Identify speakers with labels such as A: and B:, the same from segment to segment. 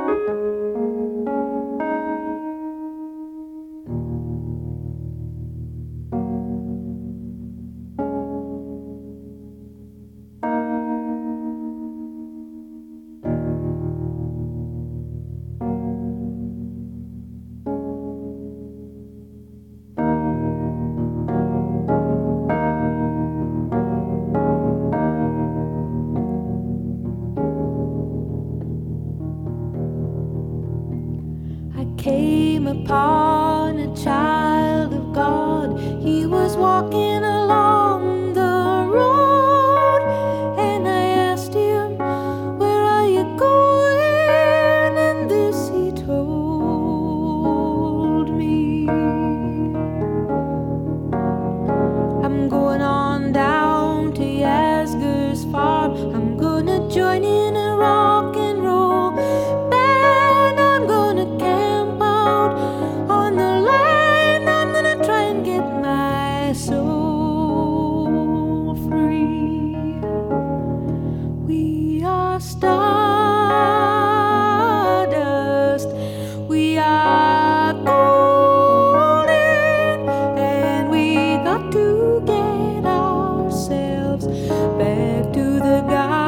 A: Came upon a child of God. He was walking along the road, and I asked him, "Where are you going?" And this he told me: "I'm going on down to Yasgur's farm. I'm gonna join in a rock and roll band. I'm gonna camp out on the land. I'm gonna try and get my soul free. We are stardust. We are golden, and we got to get ourselves back to the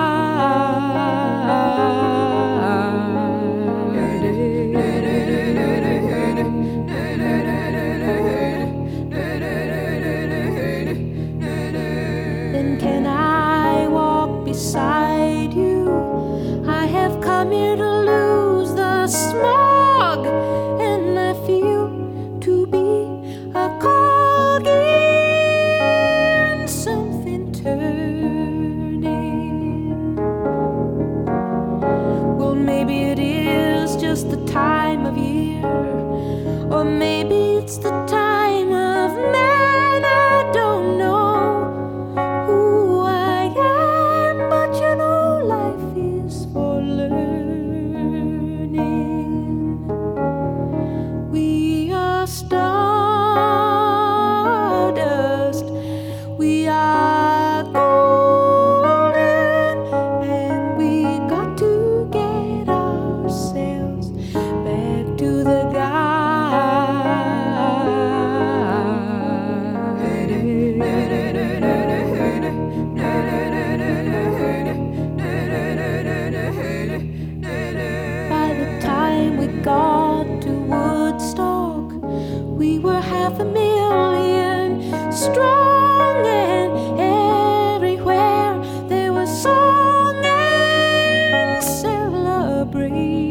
A: Then can I walk beside you? I have come here to lose the smog, and I feel to be a cog in something turning. Well, maybe it is just the time of year, or maybe it's the time of man. I don't know who I am, but you know life is for learning. We are stardust. We are golden, and we got to get ourselves back to the By the time we got to Woodstock, we were 500,000 strong, and everywhere there was song and celebration.